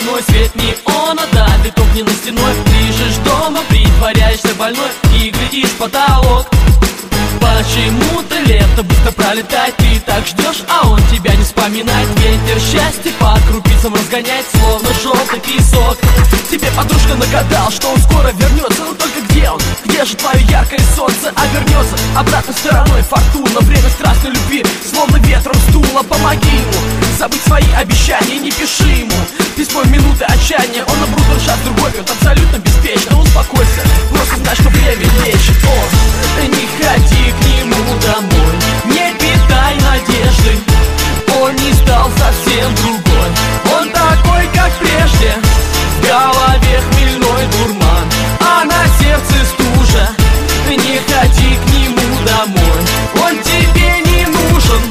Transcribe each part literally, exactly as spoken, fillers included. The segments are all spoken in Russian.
стороной. Свет неона давит огненной стеной. Лежишь дома, притворяешься больной и глядишь в потолок. Почему-то лето быстро пролетает, ты так ждешь, а он тебя не вспоминает. Ветер счастья по крупицам разгоняет, словно желтый песок. Тебе подружка нагадал, что он скоро вернется, но только где он? Где же твое яркое солнце обернется? Обратной стороной фортуна, время страстной любви словно ветром сдуло. Помоги ему забыть свои обещания, не пиши ему письмо в минуты отчаяния. Он обрутан шаг в другой, он абсолютно беспечно. Успокойся, просто знай, что время лечит. О, не ходи к нему домой, не питай надежды. Он не стал совсем другой, он такой, как прежде. В голове хмельной дурман, а на сердце стужа. Не ходи к нему домой, он тебе не нужен.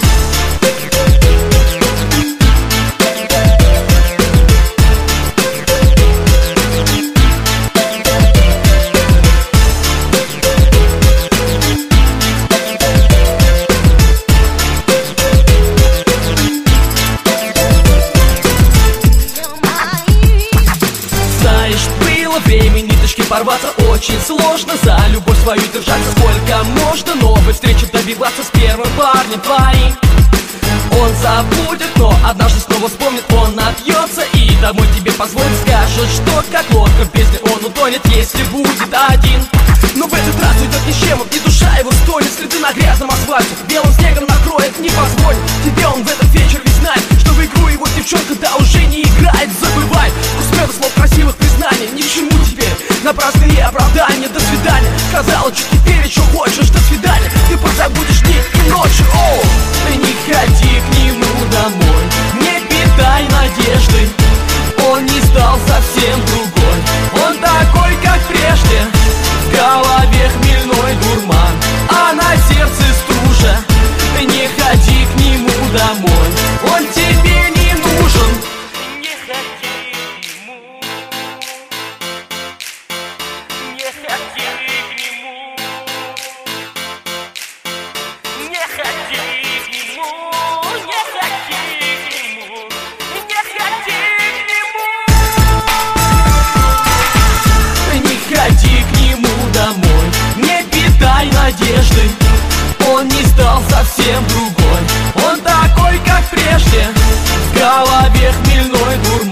Время ниточки порваться очень сложно, за любовь свою держаться. Сколько можно новой встречи добиваться с первым парнем твоим? Он забудет, но однажды снова вспомнит. Он напьется и домой тебе позвонит. Скажет, что как лодка в песне он утонет, если будет один. Но в этот раз уйдет ни с чем, и душа его стонет. Следы на грязном асфальте белым снегом накроет. Не позволит тебе он в этот вечер, ведь знает, что в игру его девчонка да уже не играет. Забывай вкус меда, слов красивых признаний. Ни к чему теперь напрасные оправдания. До свидания, сказала чуть теперь, что хочешь. До свидания, ты позабудешь дни и ночи. О, ты не ходи к нему домой, не питай надежды. Он не стал совсем другой, он такой, как прежде. В голове хмельной дурман, а на сердце стужа. Не ходи к нему домой, он тебе не нужен. Не ходи к нему, не ходи к нему, не ходи к нему, не ходи к нему, не ходи к нему. Не ходи к нему домой, не питай надежды. Он не стал совсем другой, он такой, как прежде. В голове хмельной дурман,